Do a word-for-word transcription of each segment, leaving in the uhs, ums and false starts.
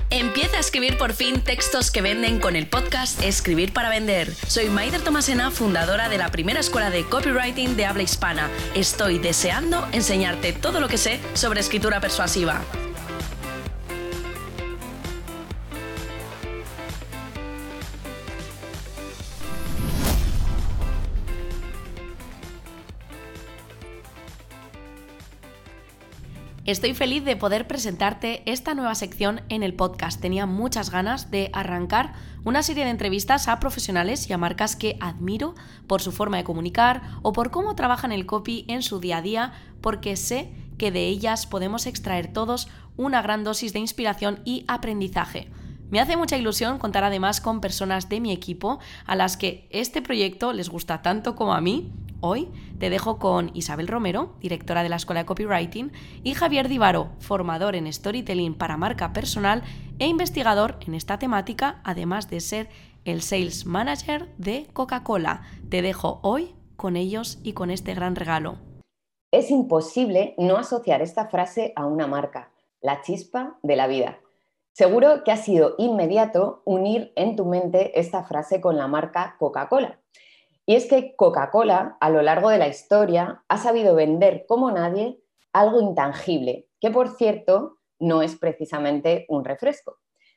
Empieza a escribir por fin textos que venden con el podcast Escribir para Vender. Soy Maider Tomasena, fundadora de la primera escuela de copywriting de habla hispana. Estoy deseando enseñarte todo lo que sé sobre escritura persuasiva. Estoy feliz de poder presentarte esta nueva sección en el podcast. Tenía muchas ganas de arrancar una serie de entrevistas a profesionales y a marcas que admiro por su forma de comunicar o por cómo trabajan el copy en su día a día, porque sé que de ellas podemos extraer todos una gran dosis de inspiración y aprendizaje. Me hace mucha ilusión contar además con personas de mi equipo a las que este proyecto les gusta tanto como a mí. Hoy te dejo con Isabel Romero, directora de la Escuela de Copywriting, y Javier Divaro, formador en Storytelling para marca personal e investigador en esta temática, además de ser el Sales Manager de Coca-Cola. Te dejo hoy con ellos y con este gran regalo. Es imposible no asociar esta frase a una marca, la chispa de la vida. Seguro que ha sido inmediato unir en tu mente esta frase con la marca Coca-Cola. Y es que Coca-Cola, a lo largo de la historia, ha sabido vender como nadie algo intangible, que por cierto no es precisamente un refresco.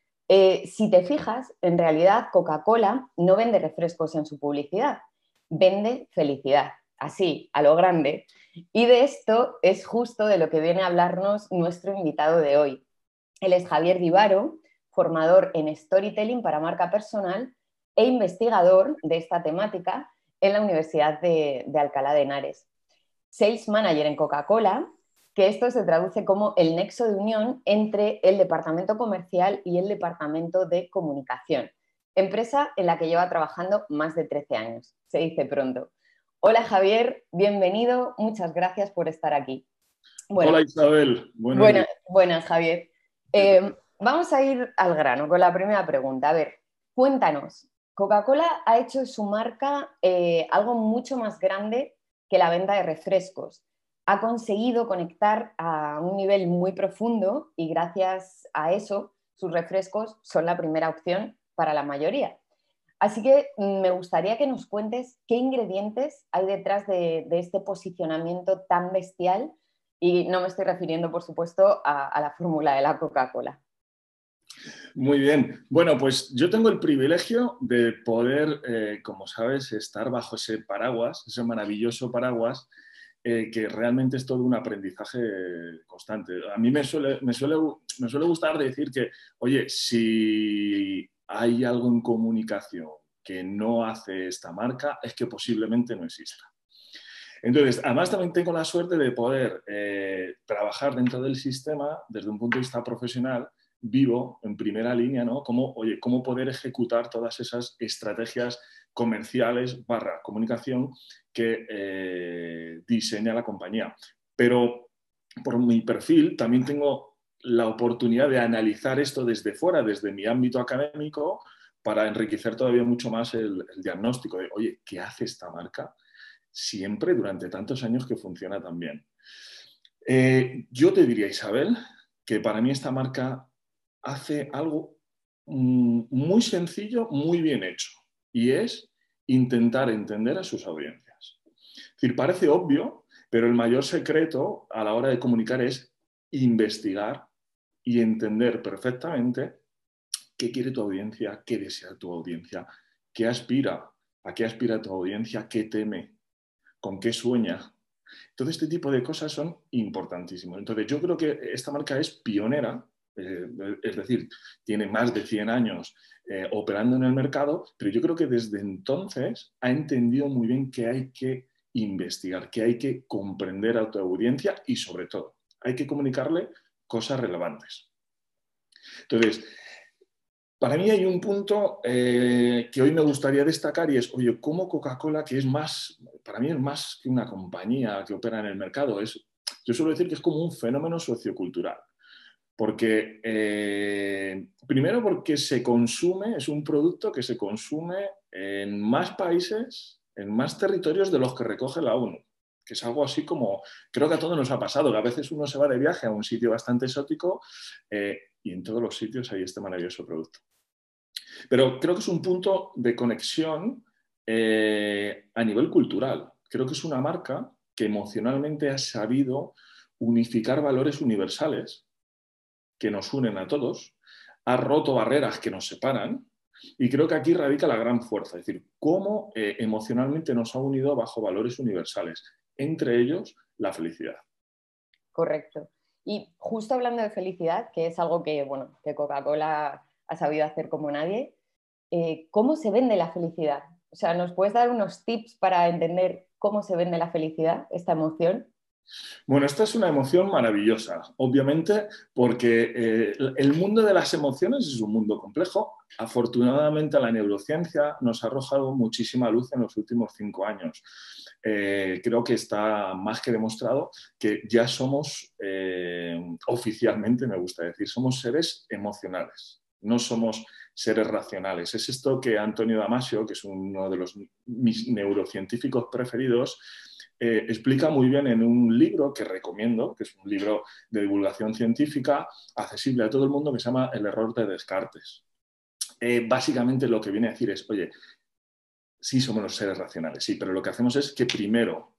Eh, si te fijas, en realidad Coca-Cola no vende refrescos en su publicidad, vende felicidad, así, a lo grande. Y de esto es justo de lo que viene a hablarnos nuestro invitado de hoy. Él es Javier Divaro, formador en Storytelling para marca personal e investigador de esta temática en la Universidad de, de Alcalá de Henares. Sales Manager en Coca-Cola, que esto se traduce como el nexo de unión entre el departamento comercial y el departamento de comunicación. Empresa en la que lleva trabajando más de trece años, se dice pronto. Hola Javier, bienvenido, muchas gracias por estar aquí. Bueno, Hola Isabel, buenos buenas, buenas Javier. Eh, vamos a ir al grano con la primera pregunta. A ver, cuéntanos. Coca-Cola ha hecho de su marca eh, algo mucho más grande que la venta de refrescos. Ha conseguido conectar a un nivel muy profundo y gracias a eso sus refrescos son la primera opción para la mayoría. Así que me gustaría que nos cuentes qué ingredientes hay detrás de, de este posicionamiento tan bestial y no me estoy refiriendo, por supuesto, a, a la fórmula de la Coca-Cola. Muy bien. Bueno, pues yo tengo el privilegio de poder, eh, como sabes, estar bajo ese paraguas, ese maravilloso paraguas, eh, que realmente es todo un aprendizaje constante. A mí me suele, me suele, me suele gustar decir que, oye, si hay algo en comunicación que no hace esta marca, es que posiblemente no exista. Entonces, además también tengo la suerte de poder eh, trabajar dentro del sistema desde un punto de vista profesional, vivo en primera línea, ¿no? Cómo, oye, cómo poder ejecutar todas esas estrategias comerciales barra comunicación que eh, diseña la compañía. Pero por mi perfil también tengo la oportunidad de analizar esto desde fuera, desde mi ámbito académico, para enriquecer todavía mucho más el, el diagnóstico de, oye, ¿qué hace esta marca siempre durante tantos años que funciona tan bien? Eh, yo te diría, Isabel, que para mí esta marca hace algo muy sencillo, muy bien hecho, y es intentar entender a sus audiencias. Es decir, parece obvio, pero el mayor secreto a la hora de comunicar es investigar y entender perfectamente qué quiere tu audiencia, qué desea tu audiencia, qué aspira, a qué aspira tu audiencia, qué teme, con qué sueña. Todo este tipo de cosas son importantísimos. Entonces, yo creo que esta marca es pionera. Eh, es decir, tiene más de cien años eh, operando en el mercado, pero yo creo que desde entonces ha entendido muy bien que hay que investigar, que hay que comprender a tu audiencia y sobre todo hay que comunicarle cosas relevantes. Entonces, para mí hay un punto eh, que hoy me gustaría destacar y es, oye, ¿cómo Coca-Cola, que es más, para mí es más que una compañía que opera en el mercado, es, yo suelo decir que es como un fenómeno sociocultural? Porque, eh, primero porque se consume, es un producto que se consume en más países, en más territorios de los que recoge la ONU, que es algo así como, creo que a todos nos ha pasado, que a veces uno se va de viaje a un sitio bastante exótico, eh, y en todos los sitios hay este maravilloso producto. Pero creo que es un punto de conexión eh, a nivel cultural. Creo que es una marca que emocionalmente ha sabido unificar valores universales que nos unen a todos, ha roto barreras que nos separan, y creo que aquí radica la gran fuerza, es decir, cómo eh, emocionalmente nos ha unido bajo valores universales, entre ellos la felicidad. Correcto. Y justo hablando de felicidad, que es algo que, bueno, que Coca-Cola ha sabido hacer como nadie, eh, ¿cómo se vende la felicidad? O sea, ¿nos puedes dar unos tips para entender cómo se vende la felicidad, esta emoción? Bueno, esta es una emoción maravillosa, obviamente, porque eh, el mundo de las emociones es un mundo complejo. Afortunadamente, la neurociencia nos ha arrojado muchísima luz en los últimos cinco años. Eh, creo que está más que demostrado que ya somos, eh, oficialmente me gusta decir, somos seres emocionales, no somos seres racionales. Es esto que Antonio Damasio, que es uno de los, mis neurocientíficos preferidos, Eh, explica muy bien en un libro que recomiendo, que es un libro de divulgación científica accesible a todo el mundo, que se llama El error de Descartes. Eh, básicamente lo que viene a decir es, oye, sí somos los seres racionales, sí, pero lo que hacemos es que primero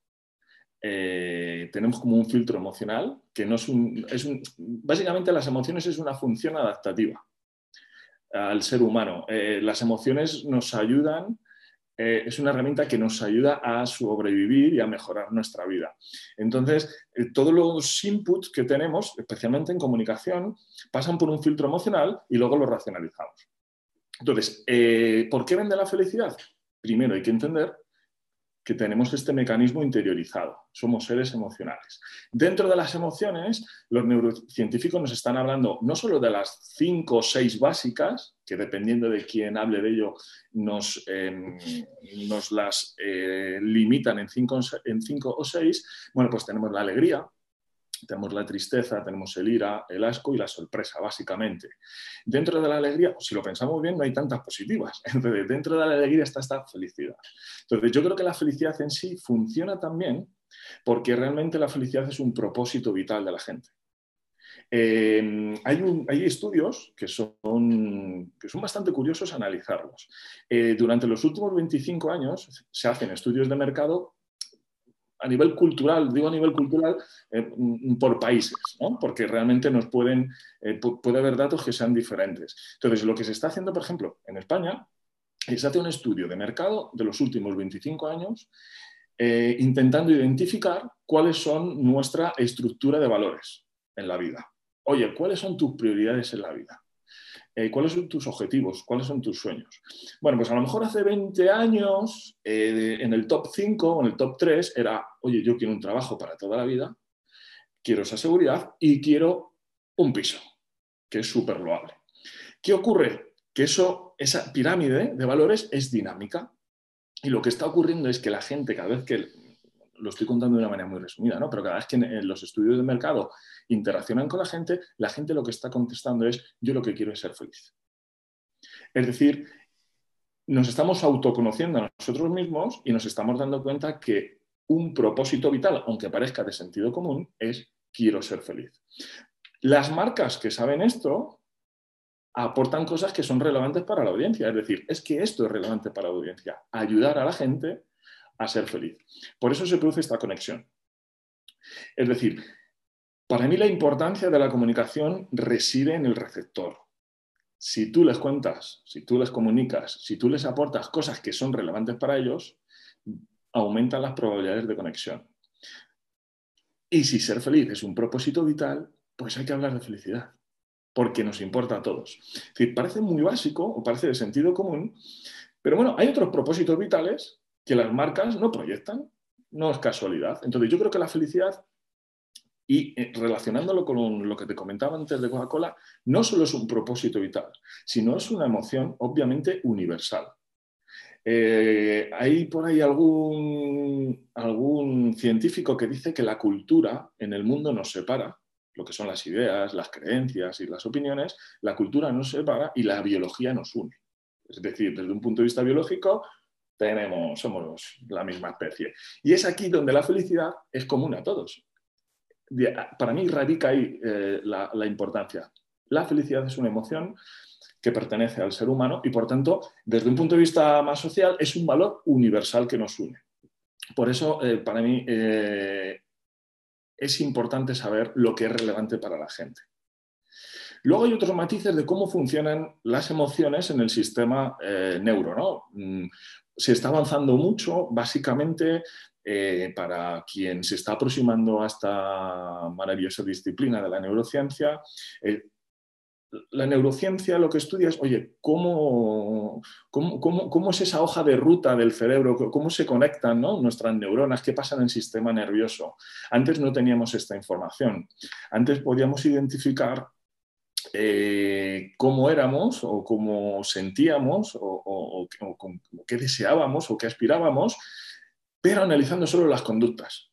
eh, tenemos como un filtro emocional, que no es un, es un... Básicamente las emociones es una función adaptativa al ser humano. Eh, las emociones nos ayudan... Eh, es una herramienta que nos ayuda a sobrevivir y a mejorar nuestra vida. Entonces, eh, todos los inputs que tenemos, especialmente en comunicación, pasan por un filtro emocional y luego los racionalizamos. Entonces, eh, ¿por qué vende la felicidad? Primero hay que entender que tenemos este mecanismo interiorizado. Somos seres emocionales. Dentro de las emociones, los neurocientíficos nos están hablando no solo de las cinco o seis básicas, que dependiendo de quién hable de ello, nos, eh, nos las eh, limitan en cinco, en cinco o seis. Bueno, pues tenemos la alegría, tenemos la tristeza, tenemos el ira, el asco y la sorpresa, básicamente. Dentro de la alegría, si lo pensamos bien, no hay tantas positivas. Entonces, dentro de la alegría está esta felicidad. Entonces, yo creo que la felicidad en sí funciona también porque realmente la felicidad es un propósito vital de la gente. Eh, hay, un, hay estudios que son, que son bastante curiosos analizarlos. Eh, durante los últimos veinticinco años se hacen estudios de mercado a nivel cultural, digo a nivel cultural, eh, por países, ¿no? Porque realmente nos pueden, eh, puede haber datos que sean diferentes. Entonces, lo que se está haciendo, por ejemplo, en España, se hace un estudio de mercado de los últimos veinticinco años, eh, intentando identificar cuáles son nuestra estructura de valores en la vida. Oye, ¿cuáles son tus prioridades en la vida? Eh, ¿Cuáles son tus objetivos? ¿Cuáles son tus sueños? Bueno, pues a lo mejor hace veinte años, eh, en el top cinco o en el top tres era, oye, yo quiero un trabajo para toda la vida, quiero esa seguridad y quiero un piso, que es súper loable. ¿Qué ocurre? Que eso, esa pirámide de valores es dinámica y lo que está ocurriendo es que la gente, cada vez que, lo estoy contando de una manera muy resumida, ¿no? Pero cada vez que en los estudios de mercado interaccionan con la gente, la gente lo que está contestando es, yo lo que quiero es ser feliz. Es decir, nos estamos autoconociendo a nosotros mismos y nos estamos dando cuenta que un propósito vital, aunque parezca de sentido común, es quiero ser feliz. Las marcas que saben esto aportan cosas que son relevantes para la audiencia. Es decir, es que esto es relevante para la audiencia, ayudar a la gente a ser feliz. Por eso se produce esta conexión. Es decir, para mí la importancia de la comunicación reside en el receptor. Si tú les cuentas, si tú les comunicas, si tú les aportas cosas que son relevantes para ellos, aumentan las probabilidades de conexión. Y si ser feliz es un propósito vital, pues hay que hablar de felicidad, porque nos importa a todos. Es decir, parece muy básico o parece de sentido común, pero bueno, hay otros propósitos vitales que las marcas no proyectan, no es casualidad. Entonces yo creo que la felicidad, y relacionándolo con lo que te comentaba antes de Coca-Cola, no solo es un propósito vital, sino es una emoción obviamente universal. Eh, hay por ahí algún, algún científico que dice que la cultura en el mundo nos separa, lo que son las ideas, las creencias y las opiniones, la cultura nos separa y la biología nos une. Es decir, desde un punto de vista biológico, tenemos, somos la misma especie. Y es aquí donde la felicidad es común a todos. Para mí radica ahí eh, la, la importancia. La felicidad es una emoción que pertenece al ser humano y, por tanto, desde un punto de vista más social, es un valor universal que nos une. Por eso, eh, para mí, eh, es importante saber lo que es relevante para la gente. Luego hay otros matices de cómo funcionan las emociones en el sistema eh, neuro, ¿no? Mm, se está avanzando mucho, básicamente, eh, para quien se está aproximando a esta maravillosa disciplina de la neurociencia. Eh, La neurociencia lo que estudia es, oye, ¿cómo, cómo, cómo, cómo es esa hoja de ruta del cerebro? ¿Cómo se conectan, ¿no?, nuestras neuronas? ¿Qué pasa en el sistema nervioso? Antes no teníamos esta información. Antes podíamos identificar eh, cómo éramos o cómo sentíamos o, o, o, o, o qué deseábamos o qué aspirábamos, pero analizando solo las conductas.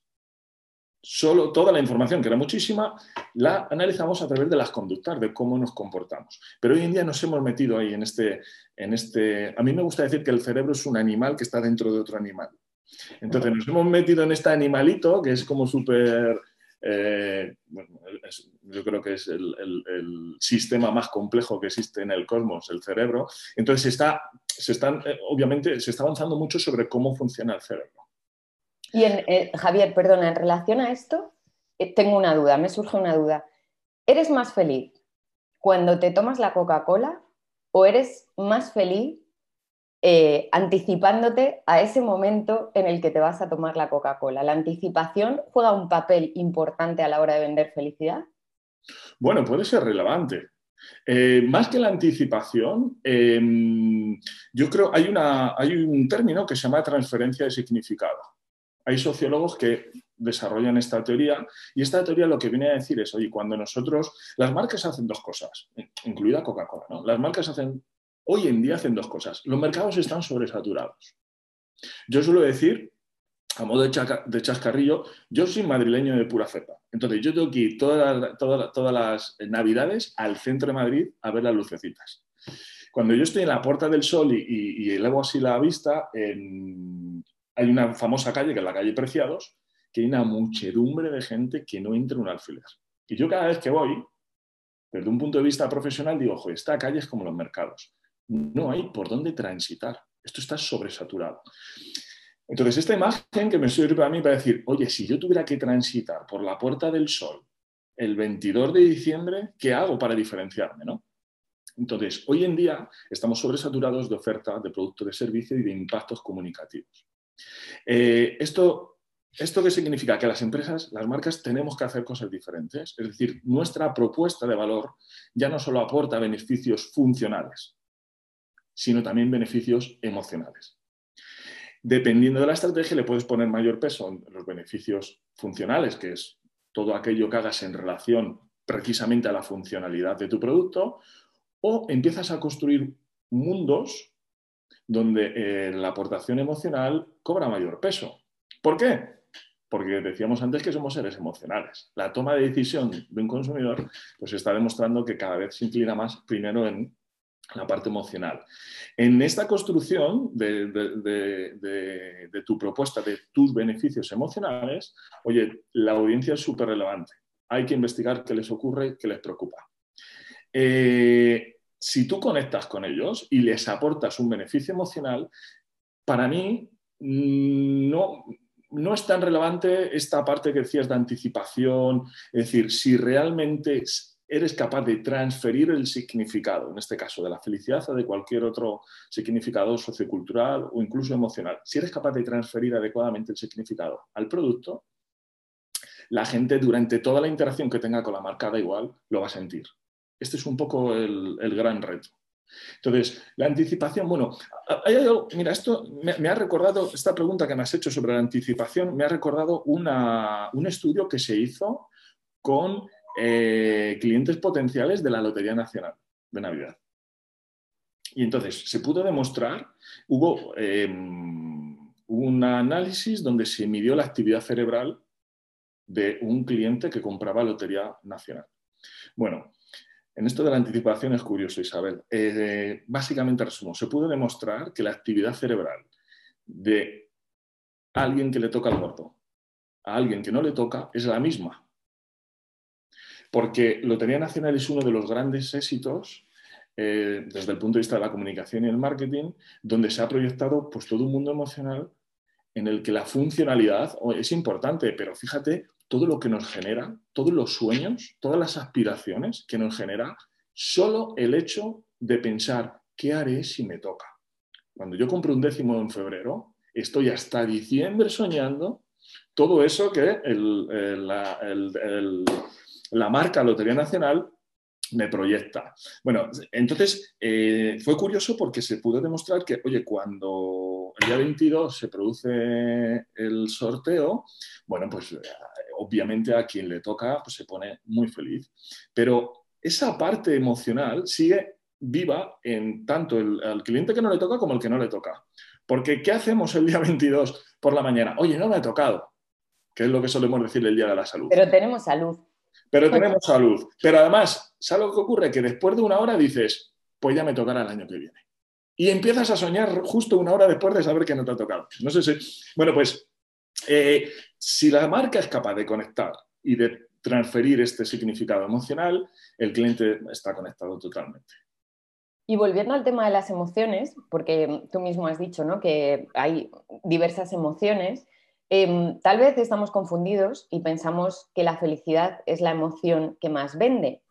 Solo toda la información, que era muchísima, la analizamos a través de las conductas, de cómo nos comportamos. Pero hoy en día nos hemos metido ahí en este, en este... A mí me gusta decir que el cerebro es un animal que está dentro de otro animal. Entonces nos hemos metido en este animalito que es como súper... Eh, bueno, es, yo creo que es el, el, el sistema más complejo que existe en el cosmos, el cerebro. Entonces se está, se están, eh, obviamente se está avanzando mucho sobre cómo funciona el cerebro. Y en, eh, Javier, perdona, en relación a esto, eh, tengo una duda, me surge una duda. ¿Eres más feliz cuando te tomas la Coca-Cola o eres más feliz eh, anticipándote a ese momento en el que te vas a tomar la Coca-Cola? ¿La anticipación juega un papel importante a la hora de vender felicidad? Bueno, puede ser relevante. Eh, más que la anticipación, eh, yo creo hay una, hay un término que se llama transferencia de significado. Hay sociólogos que desarrollan esta teoría y esta teoría lo que viene a decir es, oye, cuando nosotros, las marcas hacen dos cosas, incluida Coca-Cola, ¿no? Las marcas hacen, hoy en día hacen dos cosas. Los mercados están sobresaturados. Yo suelo decir, a modo de, chaca, de chascarrillo, yo soy madrileño de pura cepa. Entonces yo tengo que ir todas, todas, todas las navidades al centro de Madrid a ver las lucecitas. Cuando yo estoy en la Puerta del Sol y, y, y elevo así la vista, en, hay una famosa calle, que es la calle Preciados, que hay una muchedumbre de gente que no entra un alfiler. Y yo cada vez que voy, desde un punto de vista profesional, digo, ojo, esta calle es como los mercados. No hay por dónde transitar. Esto está sobresaturado. Entonces, esta imagen que me sirve a mí para decir, oye, si yo tuviera que transitar por la Puerta del Sol el veintidós de diciembre, ¿qué hago para diferenciarme, no? Entonces, hoy en día estamos sobresaturados de oferta de producto, de servicio y de impactos comunicativos. Eh, esto, ¿Esto qué significa? Que las empresas, las marcas, tenemos que hacer cosas diferentes. Es decir, nuestra propuesta de valor ya no solo aporta beneficios funcionales, sino también beneficios emocionales. Dependiendo de la estrategia, le puedes poner mayor peso en los beneficios funcionales, que es todo aquello que hagas en relación precisamente a la funcionalidad de tu producto, o empiezas a construir mundos donde eh, la aportación emocional cobra mayor peso. ¿Por qué? Porque decíamos antes que somos seres emocionales. La toma de decisión de un consumidor pues está demostrando que cada vez se inclina más primero en la parte emocional. En esta construcción de, de, de, de, de tu propuesta, de tus beneficios emocionales, oye, la audiencia es súper relevante. Hay que investigar qué les ocurre, qué les preocupa. Eh, si tú conectas con ellos y les aportas un beneficio emocional, para mí no, no es tan relevante esta parte que decías de anticipación, es decir, si realmente eres capaz de transferir el significado, en este caso de la felicidad o de cualquier otro significado sociocultural o incluso emocional, si eres capaz de transferir adecuadamente el significado al producto, la gente durante toda la interacción que tenga con la marca da igual, lo va a sentir. Este es un poco el, el gran reto. Entonces, la anticipación, bueno, hay algo, mira, esto me, me ha recordado, esta pregunta que me has hecho sobre la anticipación, me ha recordado una, un estudio que se hizo con eh, clientes potenciales de la Lotería Nacional de Navidad. Y entonces se pudo demostrar, hubo eh, un análisis donde se midió la actividad cerebral de un cliente que compraba Lotería Nacional. Bueno, en esto de la anticipación es curioso, Isabel. Eh, básicamente, resumo, se pudo demostrar que la actividad cerebral de alguien que le toca el gordo a alguien que no le toca es la misma. Porque Lotería Nacional es uno de los grandes éxitos eh, desde el punto de vista de la comunicación y el marketing, donde se ha proyectado pues, todo un mundo emocional en el que la funcionalidad es importante, pero fíjate todo lo que nos genera, todos los sueños, todas las aspiraciones que nos genera solo el hecho de pensar ¿qué haré si me toca? Cuando yo compro un décimo en febrero, estoy hasta diciembre soñando todo eso que el, el, la, el, el, la marca Lotería Nacional me proyecta. Bueno, entonces eh, fue curioso porque se pudo demostrar que, oye, cuando el día veintidós se produce el sorteo, bueno, pues eh, obviamente a quien le toca pues, se pone muy feliz. Pero esa parte emocional sigue viva en tanto el, el cliente que no le toca como el que no le toca. Porque ¿qué hacemos el día veintidós por la mañana? Oye, no me ha tocado, que es lo que solemos decir el Día de la Salud. Pero tenemos salud. Pero tenemos salud. Pero además, ¿sabes lo que ocurre? Que después de una hora dices, pues ya me tocará el año que viene. Y empiezas a soñar justo una hora después de saber que no te ha tocado. No sé si... Bueno, pues, eh, si la marca es capaz de conectar y de transferir este significado emocional, el cliente está conectado totalmente. Y volviendo al tema de las emociones, porque tú mismo has dicho, ¿no?, que hay diversas emociones, eh, tal vez estamos confundidos y pensamos que la felicidad es la emoción que más vende.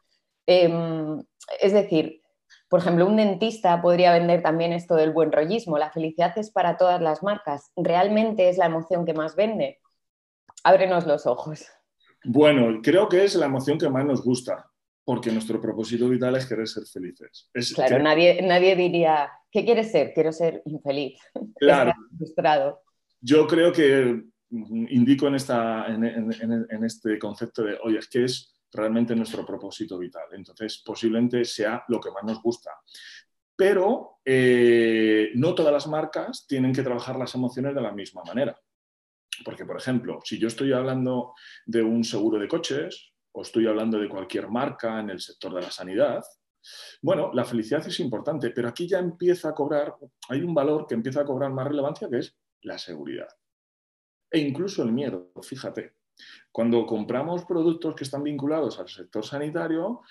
Eh, es decir, por ejemplo, un dentista podría vender también esto del buen rollismo. La felicidad es para todas las marcas. ¿Realmente es la emoción que más vende? Ábrenos los ojos. Bueno, creo que es la emoción que más nos gusta, porque nuestro propósito vital es querer ser felices. Es, claro, creo... nadie, nadie diría, ¿qué quieres ser? Quiero ser infeliz. Claro. Estar frustrado. Yo creo que indico en, esta, en, en, en este concepto de, oye, es que es realmente nuestro propósito vital. Entonces, posiblemente sea lo que más nos gusta. Pero eh, no todas las marcas tienen que trabajar las emociones de la misma manera. Porque, por ejemplo, si yo estoy hablando de un seguro de coches o estoy hablando de cualquier marca en el sector de la sanidad, bueno, la felicidad es importante, pero aquí ya empieza a cobrar, hay un valor que empieza a cobrar más relevancia, que es la seguridad. E incluso el miedo, fíjate. Cuando compramos productos que están vinculados al sector sanitario,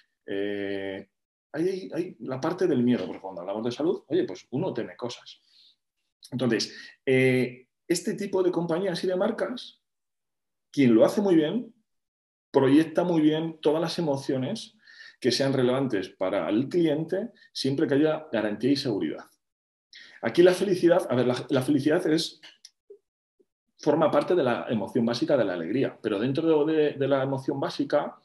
eh, hay, hay la parte del miedo, porque cuando hablamos de salud, oye, pues uno teme cosas. Entonces, eh, este tipo de compañías y de marcas, quien lo hace muy bien, proyecta muy bien todas las emociones que sean relevantes para el cliente, siempre que haya garantía y seguridad. Aquí la felicidad, a ver, la, la felicidad es... forma parte de la emoción básica de la alegría, pero dentro de, de la emoción básica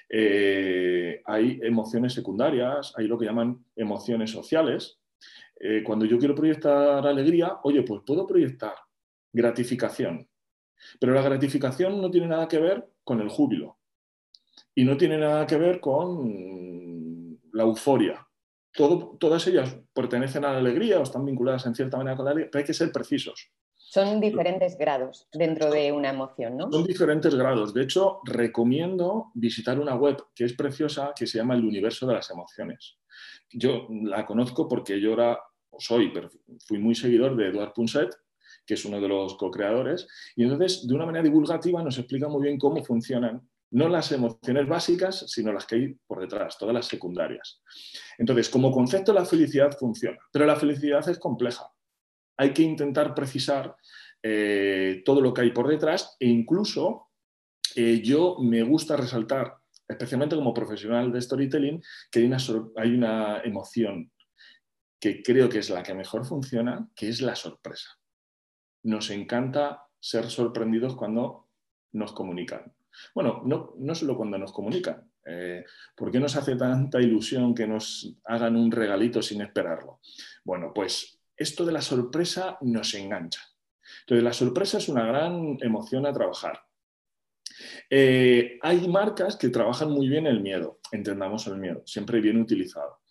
eh, hay emociones secundarias, hay lo que llaman emociones sociales. Eh, cuando yo quiero proyectar alegría, oye, pues puedo proyectar gratificación, pero la gratificación no tiene nada que ver con el júbilo y no tiene nada que ver con la euforia. Todo, todas ellas pertenecen a la alegría o están vinculadas en cierta manera con la alegría, pero hay que ser precisos. Son diferentes grados dentro de una emoción, ¿no? Son diferentes grados. De hecho, recomiendo visitar una web que es preciosa, que se llama El Universo de las Emociones. Yo la conozco porque yo era, o soy, pero fui muy seguidor de Eduard Punset, que es uno de los co-creadores, y entonces, de una manera divulgativa, nos explica muy bien cómo funcionan, no las emociones básicas, sino las que hay por detrás, todas las secundarias. Entonces, como concepto, la felicidad funciona, pero la felicidad es compleja. Hay que intentar precisar eh, todo lo que hay por detrás e incluso eh, yo me gusta resaltar, especialmente como profesional de storytelling, que hay una, hay una emoción que creo que es la que mejor funciona, que es la sorpresa. Nos encanta ser sorprendidos cuando nos comunican. Bueno, no, no solo cuando nos comunican. Eh, ¿Por qué nos hace tanta ilusión que nos hagan un regalito sin esperarlo? Bueno, pues esto de la sorpresa nos engancha. Entonces, la sorpresa es una gran emoción a trabajar. Eh, hay marcas que trabajan muy bien el miedo, entendamos el miedo, siempre bien utilizado.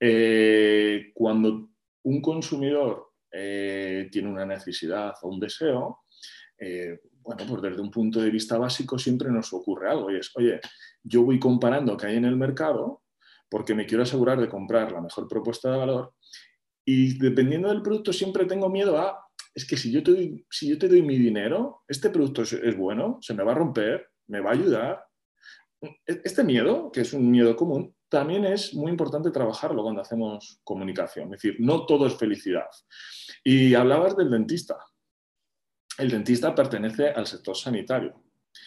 Eh, cuando un consumidor eh, tiene una necesidad o un deseo, eh, bueno, pues desde un punto de vista básico siempre nos ocurre algo y es, oye, yo voy comparando qué hay en el mercado porque me quiero asegurar de comprar la mejor propuesta de valor y dependiendo del producto siempre tengo miedo a, es que si yo te doy, si yo te doy mi dinero, este producto es, es bueno, se me va a romper, me va a ayudar. este miedo, que es un miedo común, también es muy importante trabajarlo cuando hacemos comunicación. Es decir, no todo es felicidad. Y hablabas del dentista. El dentista pertenece al sector sanitario.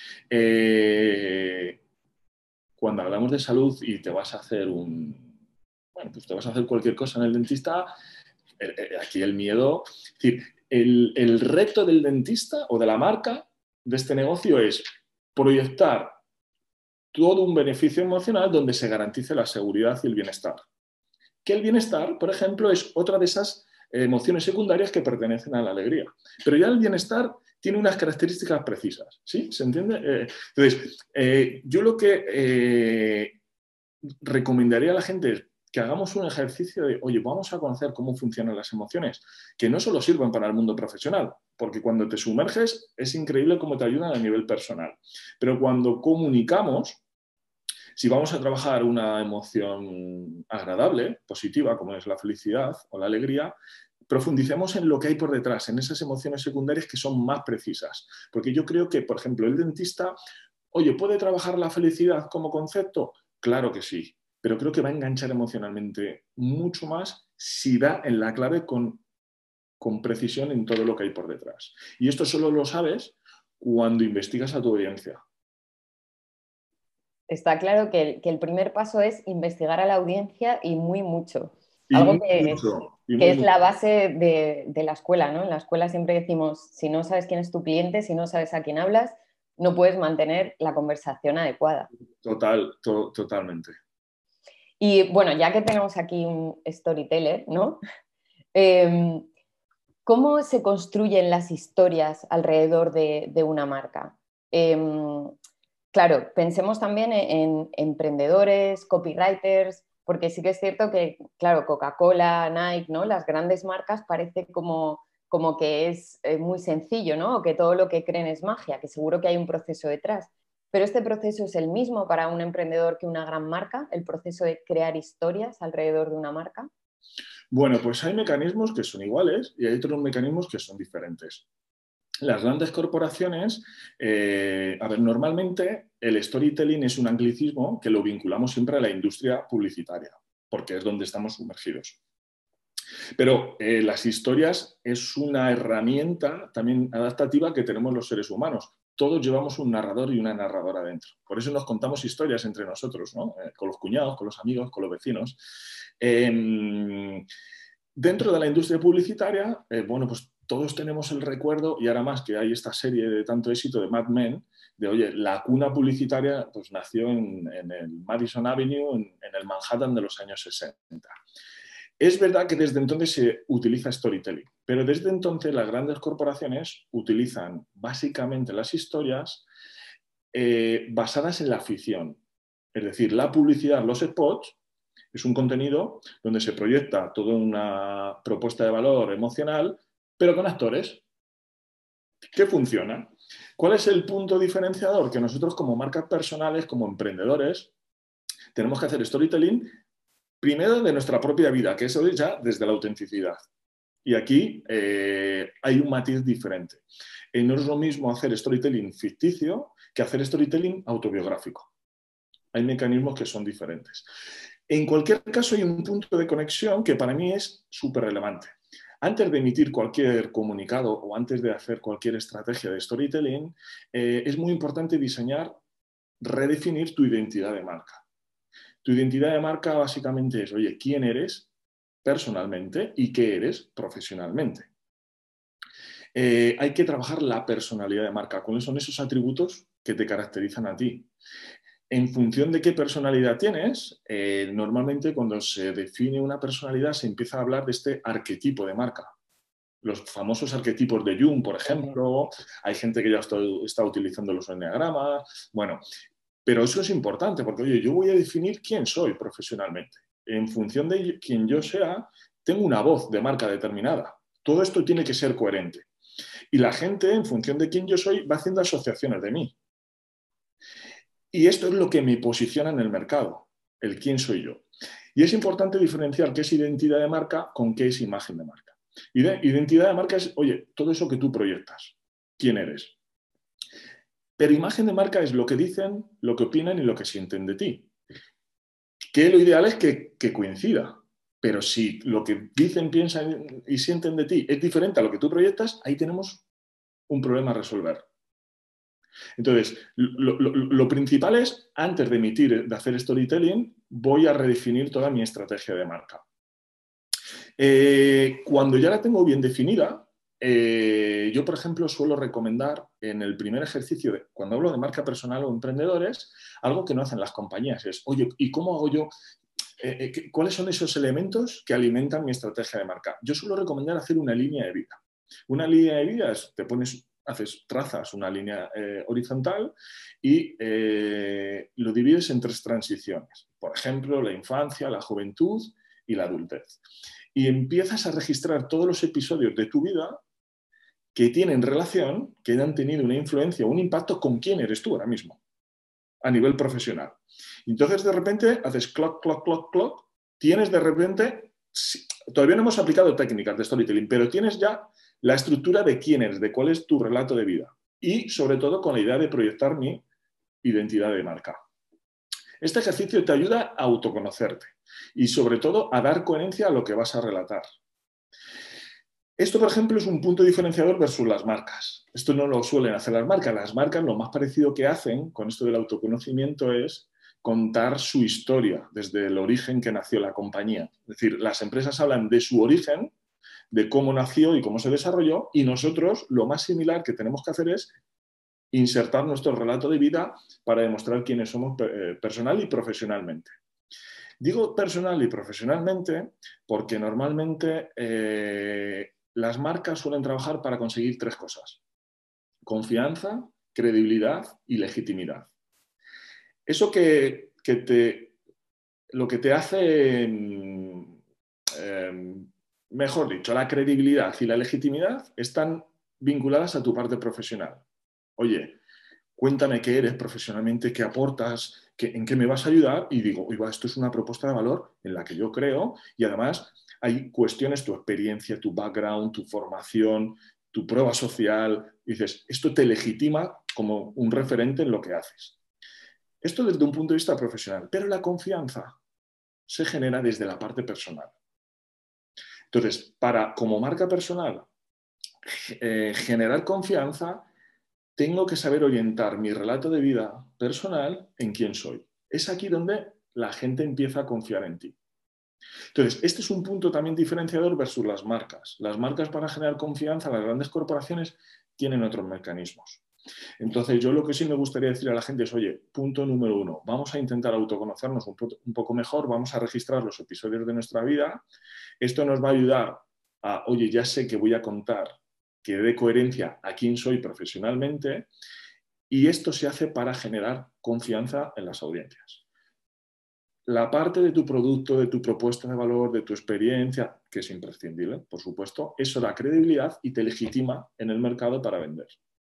Eh, cuando hablamos de salud y te vas a hacer un... Bueno, pues te vas a hacer cualquier cosa en el dentista, eh, eh, aquí el miedo... Es decir, el, el reto del dentista o de la marca de este negocio es proyectar todo un beneficio emocional donde se garantice la seguridad y el bienestar. Que el bienestar, por ejemplo, es otra de esas emociones secundarias que pertenecen a la alegría. Pero ya el bienestar tiene unas características precisas, ¿sí? ¿Se entiende? Eh, entonces, eh, yo lo que eh, recomendaría a la gente es que hagamos un ejercicio de, oye, vamos a conocer cómo funcionan las emociones, que no solo sirven para el mundo profesional, porque cuando te sumerges es increíble cómo te ayudan a nivel personal. Pero cuando comunicamos, si vamos a trabajar una emoción agradable, positiva, como es la felicidad o la alegría, profundicemos en lo que hay por detrás, en esas emociones secundarias que son más precisas. Porque yo creo que, por ejemplo, el dentista, oye, ¿puede trabajar la felicidad como concepto? Claro que sí, pero creo que va a enganchar emocionalmente mucho más si da en la clave con, con precisión en todo lo que hay por detrás. Y esto solo lo sabes cuando investigas a tu audiencia. Está claro que el, que el primer paso es investigar a la audiencia y muy mucho. Y Algo muy que, mucho, y que muy es mucho. la base de, de la escuela, ¿no? En la escuela siempre decimos, si no sabes quién es tu cliente, si no sabes a quién hablas, no puedes mantener la conversación adecuada. Total, to, totalmente. Y bueno, ya que tenemos aquí un storyteller, ¿no? Eh, ¿Cómo se construyen las historias alrededor de, de una marca? Eh, claro, pensemos también en, en emprendedores, copywriters, porque sí que es cierto que, claro, Coca-Cola, Nike, ¿no? Las grandes marcas parece como, como que es eh, muy sencillo, ¿no? O que todo lo que creen es magia, que seguro que hay un proceso detrás. Pero este proceso es el mismo para un emprendedor que una gran marca, el proceso de crear historias alrededor de una marca. Bueno, pues hay mecanismos que son iguales y hay otros mecanismos que son diferentes. Las grandes corporaciones, eh, a ver, normalmente el storytelling es un anglicismo que lo vinculamos siempre a la industria publicitaria, porque es donde estamos sumergidos. Pero eh, las historias es una herramienta también adaptativa que tenemos los seres humanos. Todos llevamos un narrador y una narradora dentro. Por eso nos contamos historias entre nosotros, ¿no? Eh, con los cuñados, con los amigos, con los vecinos. Eh, dentro de la industria publicitaria, eh, bueno, pues todos tenemos el recuerdo, y ahora más que hay esta serie de tanto éxito de Mad Men, de, oye, la cuna publicitaria pues nació en, en el Madison Avenue, en, en el Manhattan de los años sesenta. Es verdad que desde entonces se utiliza storytelling, pero desde entonces las grandes corporaciones utilizan básicamente las historias eh, basadas en la ficción. Es decir, la publicidad, los spots, es un contenido donde se proyecta toda una propuesta de valor emocional, pero con actores. ¿Qué funciona? ¿Cuál es el punto diferenciador? Que nosotros como marcas personales, como emprendedores, tenemos que hacer storytelling primero de nuestra propia vida, que eso es ya desde la autenticidad. Y aquí eh, hay un matiz diferente. Eh, no es lo mismo hacer storytelling ficticio que hacer storytelling autobiográfico. Hay mecanismos que son diferentes. En cualquier caso, hay un punto de conexión que para mí es súper relevante. Antes de emitir cualquier comunicado o antes de hacer cualquier estrategia de storytelling, eh, es muy importante diseñar, redefinir tu identidad de marca. Tu identidad de marca básicamente es, oye, ¿quién eres personalmente y qué eres profesionalmente? Eh, hay que trabajar la personalidad de marca. ¿Cuáles son esos atributos que te caracterizan a ti? En función de qué personalidad tienes, eh, normalmente cuando se define una personalidad se empieza a hablar de este arquetipo de marca. Los famosos arquetipos de Jung, por ejemplo, hay gente que ya está, está utilizando los enneagramas. Bueno, pero eso es importante porque, oye, yo voy a definir quién soy profesionalmente. En función de quién yo sea, tengo una voz de marca determinada. Todo esto tiene que ser coherente. Y la gente, en función de quién yo soy, va haciendo asociaciones de mí. Y esto es lo que me posiciona en el mercado, el quién soy yo. Y es importante diferenciar qué es identidad de marca con qué es imagen de marca. Identidad de marca es, oye, todo eso que tú proyectas. ¿Quién eres? Pero imagen de marca es lo que dicen, lo que opinan y lo que sienten de ti. Que lo ideal es que, que coincida. Pero si lo que dicen, piensan y sienten de ti es diferente a lo que tú proyectas, ahí tenemos un problema a resolver. Entonces, lo, lo, lo principal es, antes de emitir, de hacer storytelling, voy a redefinir toda mi estrategia de marca. Eh, cuando ya la tengo bien definida, eh, yo, por ejemplo, suelo recomendar en el primer ejercicio, de, cuando hablo de marca personal o emprendedores, algo que no hacen las compañías, es, oye, ¿y cómo hago yo? Eh, eh, ¿Cuáles son esos elementos que alimentan mi estrategia de marca? Yo suelo recomendar hacer una línea de vida. Una línea de vida es, te pones, haces, trazas una línea eh, horizontal y eh, lo divides en tres transiciones. Por ejemplo, la infancia, la juventud y la adultez. Y empiezas a registrar todos los episodios de tu vida que tienen relación, que han tenido una influencia, un impacto con quién eres tú ahora mismo, a nivel profesional. Entonces, de repente, haces clock, clock, clock, clock, tienes de repente, todavía no hemos aplicado técnicas de storytelling, pero tienes ya la estructura de quién eres, de cuál es tu relato de vida. Y, sobre todo, con la idea de proyectar mi identidad de marca. Este ejercicio te ayuda a autoconocerte y, sobre todo, a dar coherencia a lo que vas a relatar. Esto, por ejemplo, es un punto diferenciador versus las marcas. Esto no lo suelen hacer las marcas. Las marcas, lo más parecido que hacen con esto del autoconocimiento es contar su historia desde el origen que nació la compañía. Es decir, las empresas hablan de su origen, de cómo nació y cómo se desarrolló, y nosotros lo más similar que tenemos que hacer es insertar nuestro relato de vida para demostrar quiénes somos personal y profesionalmente. Digo personal y profesionalmente porque normalmente eh, las marcas suelen trabajar para conseguir tres cosas: confianza, credibilidad y legitimidad. Eso que, que te, lo que te hace, eh, mejor dicho, la credibilidad y la legitimidad están vinculadas a tu parte profesional. Oye, cuéntame qué eres profesionalmente, qué aportas, qué, en qué me vas a ayudar, y digo, oiga, esto es una propuesta de valor en la que yo creo, y además hay cuestiones, tu experiencia, tu background, tu formación, tu prueba social, y dices, esto te legitima como un referente en lo que haces. Esto desde un punto de vista profesional, pero la confianza se genera desde la parte personal. Entonces, para, como marca personal, eh, generar confianza, tengo que saber orientar mi relato de vida personal en quién soy. Es aquí donde la gente empieza a confiar en ti. Entonces, este es un punto también diferenciador versus las marcas. Las marcas, para generar confianza, las grandes corporaciones tienen otros mecanismos. Entonces, yo lo que sí me gustaría decir a la gente es, oye, punto número uno, vamos a intentar autoconocernos un, po- un poco mejor, vamos a registrar los episodios de nuestra vida. Esto nos va a ayudar a, oye, ya sé que voy a contar, que dé coherencia a quién soy profesionalmente, y esto se hace para generar confianza en las audiencias. La parte de tu producto, de tu propuesta de valor, de tu experiencia, que es imprescindible, por supuesto, eso da credibilidad y te legitima en el mercado para vender.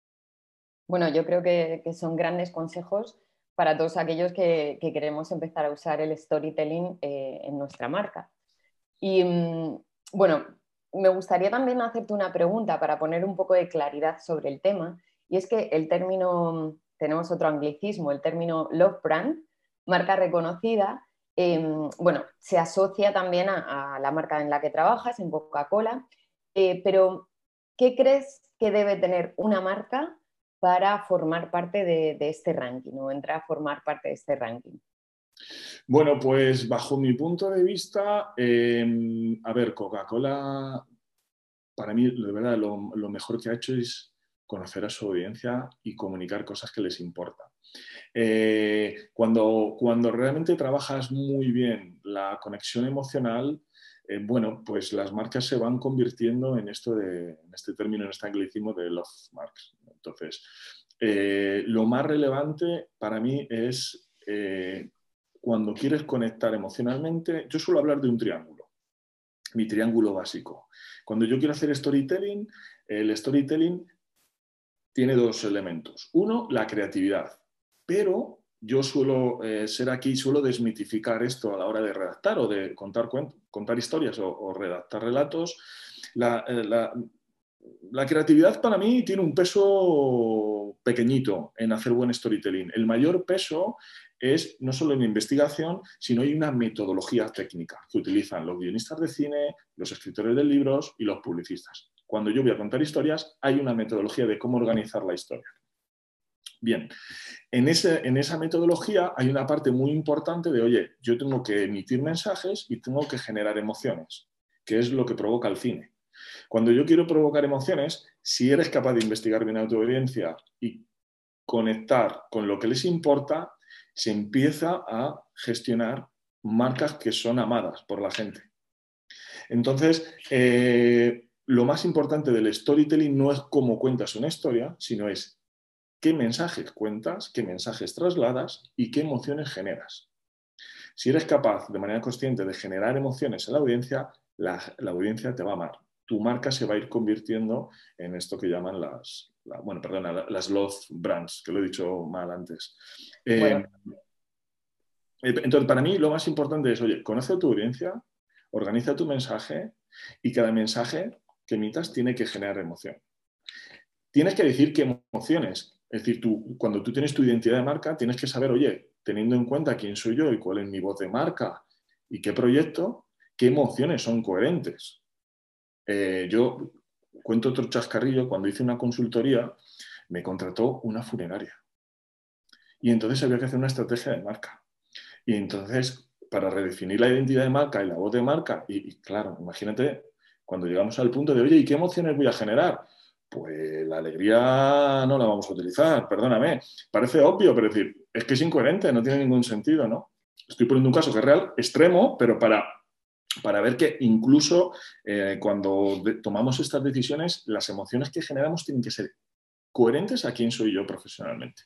Bueno, yo creo que, que son grandes consejos para todos aquellos que, que queremos empezar a usar el storytelling eh, en nuestra marca. Y mm, bueno, me gustaría también hacerte una pregunta para poner un poco de claridad sobre el tema, y es que el término, tenemos otro anglicismo, el término love brand, marca reconocida, eh, bueno, se asocia también a, a la marca en la que trabajas, en Coca-Cola, eh, pero ¿qué crees que debe tener una marca para formar parte de, de este ranking o entrar a formar parte de este ranking? Bueno, pues bajo mi punto de vista, eh, a ver, Coca-Cola, para mí, de verdad, lo, lo mejor que ha hecho es conocer a su audiencia y comunicar cosas que les importan. Eh, cuando, cuando realmente trabajas muy bien la conexión emocional, eh, bueno, pues las marcas se van convirtiendo en esto de, en este término, en este anglicismo de love marks. Entonces, eh, lo más relevante para mí es eh, cuando quieres conectar emocionalmente, yo suelo hablar de un triángulo, mi triángulo básico. Cuando yo quiero hacer storytelling, el storytelling tiene dos elementos. Uno, la creatividad. Pero yo suelo eh, ser aquí, suelo desmitificar esto a la hora de redactar o de contar, contar historias o, o redactar relatos. La, eh, la, la creatividad para mí tiene un peso pequeñito en hacer buen storytelling. El mayor peso es no solo en investigación, sino hay una metodología técnica que utilizan los guionistas de cine, los escritores de libros y los publicistas. Cuando yo voy a contar historias, hay una metodología de cómo organizar la historia. Bien, en, ese, en esa metodología hay una parte muy importante de, oye, yo tengo que emitir mensajes y tengo que generar emociones, que es lo que provoca el cine. Cuando yo quiero provocar emociones, si eres capaz de investigar bien a tu audiencia y conectar con lo que les importa, se empieza a gestionar marcas que son amadas por la gente. Entonces, eh, lo más importante del storytelling no es cómo cuentas una historia, sino es qué mensajes cuentas, qué mensajes trasladas y qué emociones generas. Si eres capaz de manera consciente de generar emociones en la audiencia, la, la audiencia te va a amar. Tu marca se va a ir convirtiendo en esto que llaman las, la, bueno, perdona, las love brands, que lo he dicho mal antes. Bueno. Eh, entonces, para mí lo más importante es, oye, conoce a tu audiencia, organiza tu mensaje y cada mensaje que emitas tiene que generar emoción. Tienes que decir qué emociones. Es decir, tú, cuando tú tienes tu identidad de marca, tienes que saber, oye, teniendo en cuenta quién soy yo y cuál es mi voz de marca y qué proyecto, qué emociones son coherentes. Eh, yo cuento otro chascarrillo. Cuando hice una consultoría, me contrató una funeraria. Y entonces había que hacer una estrategia de marca. Y entonces, para redefinir la identidad de marca y la voz de marca, y, y claro, imagínate, cuando llegamos al punto de, oye, ¿y qué emociones voy a generar? Pues la alegría no la vamos a utilizar, perdóname. Parece obvio, pero es decir, es que es incoherente, no tiene ningún sentido, ¿no? Estoy poniendo un caso que es real, extremo, pero para, para ver que incluso eh, cuando de, tomamos estas decisiones, las emociones que generamos tienen que ser coherentes a quién soy yo profesionalmente.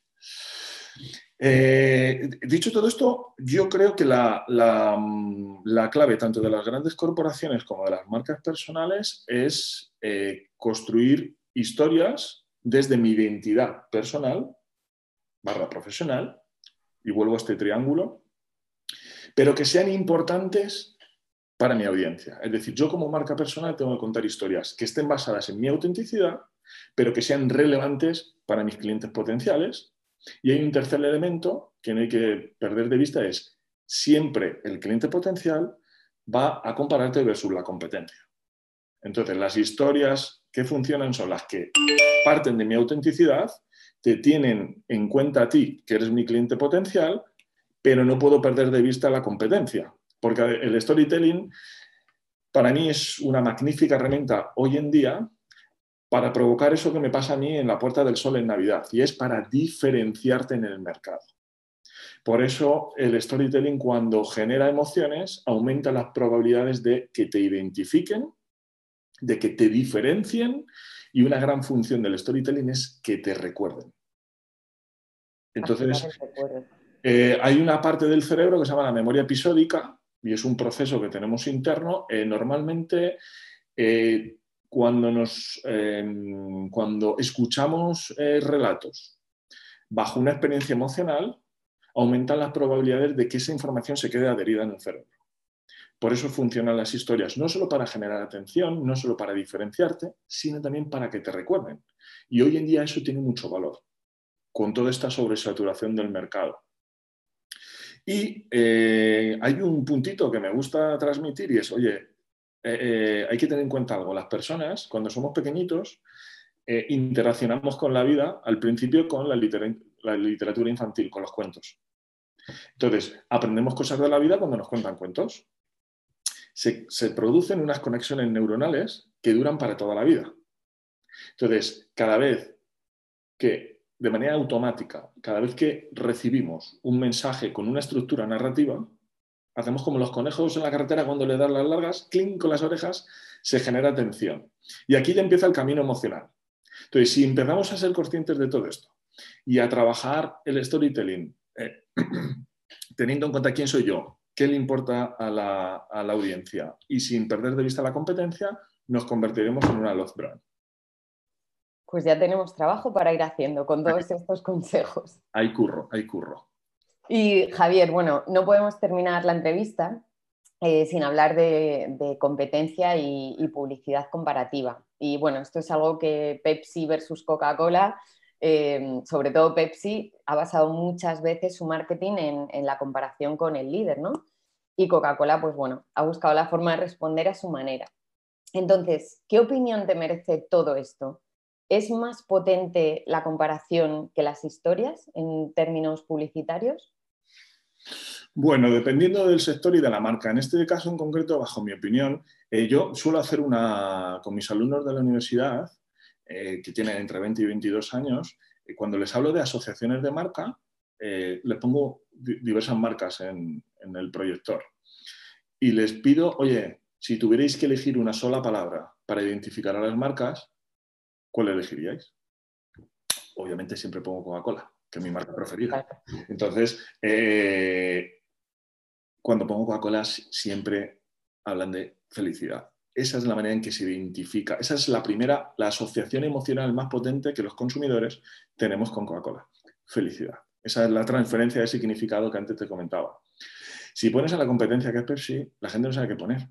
Eh, dicho todo esto, yo creo que la, la, la clave tanto de las grandes corporaciones como de las marcas personales es eh, construir historias desde mi identidad personal barra profesional, y vuelvo a este triángulo, pero que sean importantes para mi audiencia. Es decir, yo como marca personal tengo que contar historias que estén basadas en mi autenticidad, pero que sean relevantes para mis clientes potenciales. Y hay un tercer elemento que no hay que perder de vista, es siempre el cliente potencial va a compararte versus la competencia. Entonces, las historias que funcionan son las que parten de mi autenticidad, te tienen en cuenta a ti, que eres mi cliente potencial, pero no puedo perder de vista la competencia, porque el storytelling para mí es una magnífica herramienta hoy en día para provocar eso que me pasa a mí en la Puerta del Sol en Navidad, y es para diferenciarte en el mercado. Por eso el storytelling, cuando genera emociones, aumenta las probabilidades de que te identifiquen, de que te diferencien, y una gran función del storytelling es que te recuerden. Entonces, eh, hay una parte del cerebro que se llama la memoria episódica, y es un proceso que tenemos interno. Eh, normalmente, eh, cuando, nos, eh, cuando escuchamos eh, relatos bajo una experiencia emocional, aumentan las probabilidades de que esa información se quede adherida en el cerebro. Por eso funcionan las historias, no solo para generar atención, no solo para diferenciarte, sino también para que te recuerden. Y hoy en día eso tiene mucho valor, con toda esta sobresaturación del mercado. Y eh, hay un puntito que me gusta transmitir, y es, oye, eh, eh, hay que tener en cuenta algo. Las personas, cuando somos pequeñitos, eh, interaccionamos con la vida al principio con la, liter la literatura infantil, con los cuentos. Entonces, aprendemos cosas de la vida cuando nos cuentan cuentos. Se, se producen unas conexiones neuronales que duran para toda la vida. Entonces, cada vez que, de manera automática, cada vez que recibimos un mensaje con una estructura narrativa, hacemos como los conejos en la carretera cuando le dan las largas, clink con las orejas, se genera tensión. Y aquí ya empieza el camino emocional. Entonces, si empezamos a ser conscientes de todo esto y a trabajar el storytelling, eh, teniendo en cuenta quién soy yo, qué le importa a la, a la audiencia, y sin perder de vista la competencia, nos convertiremos en una love brand. Pues ya tenemos trabajo para ir haciendo con todos estos consejos. Hay curro, hay curro. Y Javier, bueno, no podemos terminar la entrevista eh, sin hablar de, de competencia y, y publicidad comparativa. Y bueno, esto es algo que Pepsi versus Coca-Cola, eh, sobre todo Pepsi, ha basado muchas veces su marketing en, en la comparación con el líder, ¿no? Y Coca-Cola, pues bueno, ha buscado la forma de responder a su manera. Entonces, ¿qué opinión te merece todo esto? ¿Es más potente la comparación que las historias en términos publicitarios? Bueno, dependiendo del sector y de la marca. En este caso en concreto, bajo mi opinión, eh, yo suelo hacer una, con mis alumnos de la universidad, eh, que tienen entre veinte y veintidós años, eh, cuando les hablo de asociaciones de marca, eh, les pongo di diversas marcas en, en el proyector. Y les pido, oye, si tuvierais que elegir una sola palabra para identificar a las marcas, ¿cuál elegiríais? Obviamente siempre pongo Coca-Cola, que es mi marca preferida. Entonces, eh, cuando pongo Coca-Cola siempre hablan de felicidad. Esa es la manera en que se identifica. Esa es la primera, la asociación emocional más potente que los consumidores tenemos con Coca-Cola. Felicidad. Esa es la transferencia de significado que antes te comentaba. Si pones a la competencia que es Pepsi, la gente no sabe qué poner.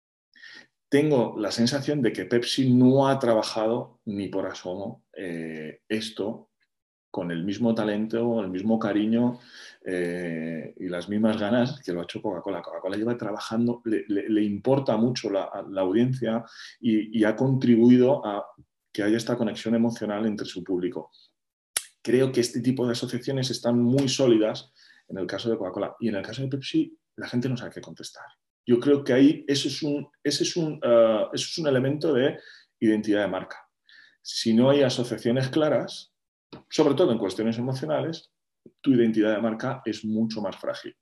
Tengo la sensación de que Pepsi no ha trabajado ni por asomo eh, esto con el mismo talento, el mismo cariño eh, y las mismas ganas que lo ha hecho Coca-Cola. Coca-Cola lleva trabajando, le, le, le importa mucho la, la audiencia y, y ha contribuido a que haya esta conexión emocional entre su público. Creo que este tipo de asociaciones están muy sólidas en el caso de Coca-Cola, y en el caso de Pepsi la gente no sabe qué contestar. Yo creo que ahí eso es un, ese es un, uh, eso es un elemento de identidad de marca. Si no hay asociaciones claras, sobre todo en cuestiones emocionales, tu identidad de marca es mucho más frágil.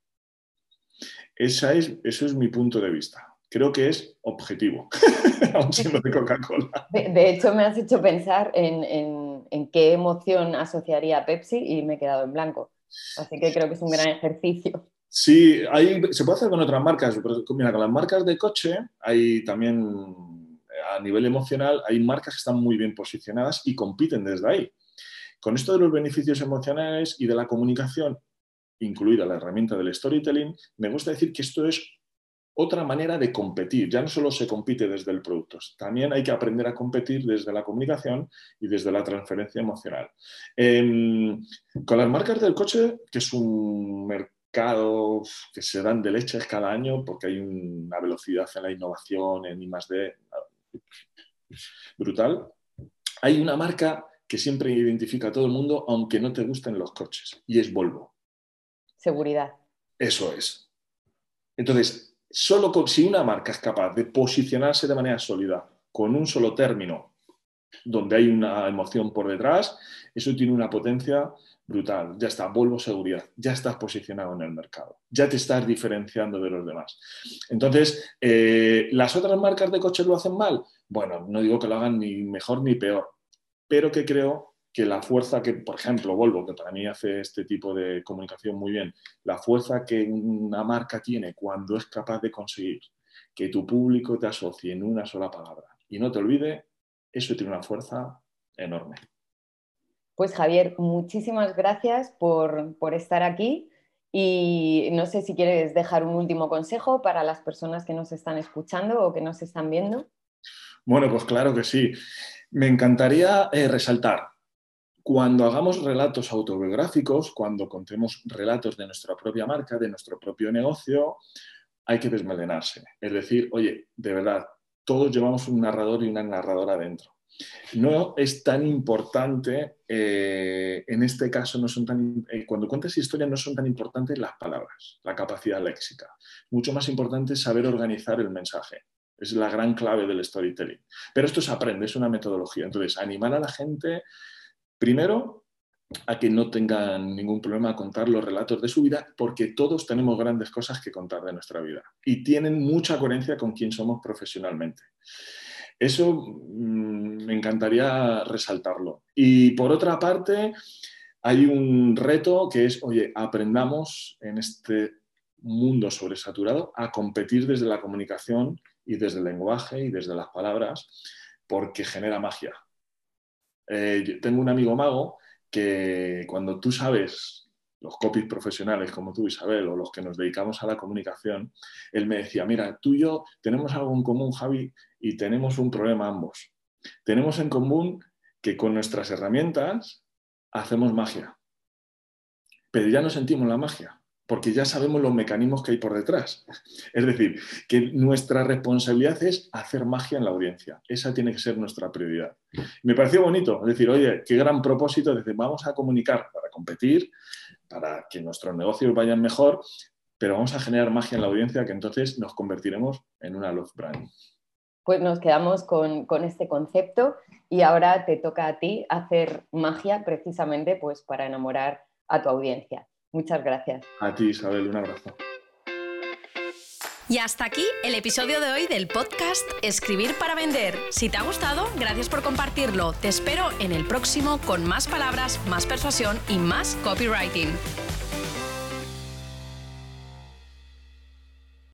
Esa es, eso es mi punto de vista. Creo que es objetivo, aun siendo de Coca-Cola. De, de hecho, me has hecho pensar en, en, en qué emoción asociaría a Pepsi y me he quedado en blanco. Así que creo que es un gran ejercicio. Sí, hay, se puede hacer con otras marcas, pero mira, con las marcas de coche hay también, a nivel emocional, hay marcas que están muy bien posicionadas y compiten desde ahí. Con esto de los beneficios emocionales y de la comunicación, incluida la herramienta del storytelling, me gusta decir que esto es otra manera de competir. Ya no solo se compite desde el producto, también hay que aprender a competir desde la comunicación y desde la transferencia emocional. Eh, con las marcas del coche, que es un mercado que se dan de leches cada año porque hay una velocidad en la innovación, en I más D brutal, hay una marca que siempre identifica a todo el mundo, aunque no te gusten los coches, y es Volvo. Seguridad. Eso es. Entonces, solo con, si una marca es capaz de posicionarse de manera sólida con un solo término donde hay una emoción por detrás, eso tiene una potencia brutal. Ya está, Volvo Seguridad, ya estás posicionado en el mercado, ya te estás diferenciando de los demás. Entonces, eh, ¿las otras marcas de coches lo hacen mal? Bueno, no digo que lo hagan ni mejor ni peor, pero que creo que la fuerza que, por ejemplo, Volvo, que para mí hace este tipo de comunicación muy bien, la fuerza que una marca tiene cuando es capaz de conseguir que tu público te asocie en una sola palabra y no te olvide, eso tiene una fuerza enorme. Pues Javier, muchísimas gracias por, por estar aquí y no sé si quieres dejar un último consejo para las personas que nos están escuchando o que nos están viendo. Bueno, pues claro que sí. Me encantaría eh, resaltar, cuando hagamos relatos autobiográficos, cuando contemos relatos de nuestra propia marca, de nuestro propio negocio, hay que desmelenarse. Es decir, oye, de verdad, todos llevamos un narrador y una narradora dentro. No es tan importante, eh, en este caso, no son tan, eh, cuando cuentas historias no son tan importantes las palabras, la capacidad léxica. Mucho más importante es saber organizar el mensaje. Es la gran clave del storytelling. Pero esto se aprende, es una metodología. Entonces, animar a la gente, primero, a que no tengan ningún problema a contar los relatos de su vida, porque todos tenemos grandes cosas que contar de nuestra vida y tienen mucha coherencia con quién somos profesionalmente. Eso mmm, me encantaría resaltarlo. Y por otra parte, hay un reto que es, oye, aprendamos en este mundo sobresaturado a competir desde la comunicación y desde el lenguaje y desde las palabras, porque genera magia. Eh, yo tengo un amigo mago que cuando tú sabes los copies profesionales como tú, Isabel, o los que nos dedicamos a la comunicación, él me decía, mira, tú y yo tenemos algo en común, Javi, y tenemos un problema ambos. Tenemos en común que con nuestras herramientas hacemos magia, pero ya no sentimos la magia, porque ya sabemos los mecanismos que hay por detrás. Es decir, que nuestra responsabilidad es hacer magia en la audiencia. Esa tiene que ser nuestra prioridad. Me pareció bonito, es decir, oye, qué gran propósito, es decir, vamos a comunicar para competir, para que nuestros negocios vayan mejor, pero vamos a generar magia en la audiencia, que entonces nos convertiremos en una love brand. Pues nos quedamos con, con este concepto y ahora te toca a ti hacer magia precisamente pues, para enamorar a tu audiencia. Muchas gracias. A ti, Isabel, un abrazo. Y hasta aquí el episodio de hoy del podcast Escribir para Vender. Si te ha gustado, gracias por compartirlo. Te espero en el próximo con más palabras, más persuasión y más copywriting.